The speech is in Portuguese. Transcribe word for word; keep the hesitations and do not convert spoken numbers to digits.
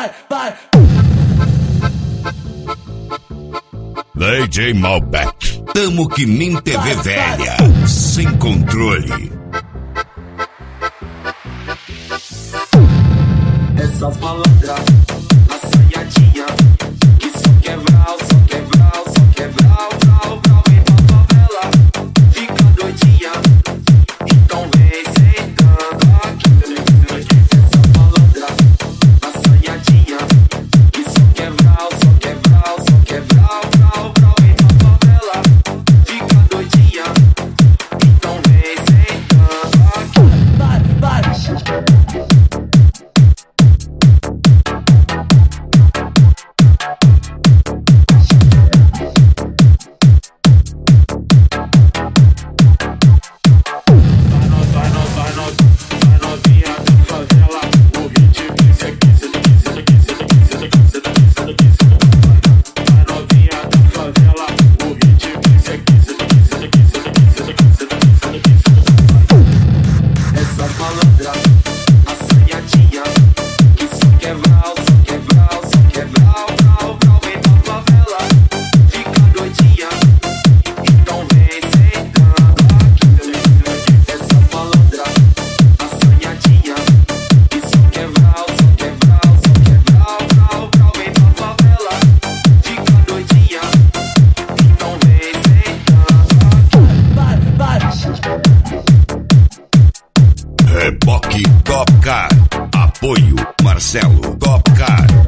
vai, vai. D J Malbec, tamo que nem T V velha, sem controle. Essas malandras, assanhadinha, que só quer vral, só quer vral, só quer vral, vral, vral. Vem pra favela, fica doidinha, então vem sentando aqui. Essas malandras, assanhadinha, que só quer vral, só quer vral, só quer vral, vral, vral. Vem pra favela, fica doidinha, então vem sentando aqui. Vai, vai. Reboque Top Car. Apoio Marcelo Top Car.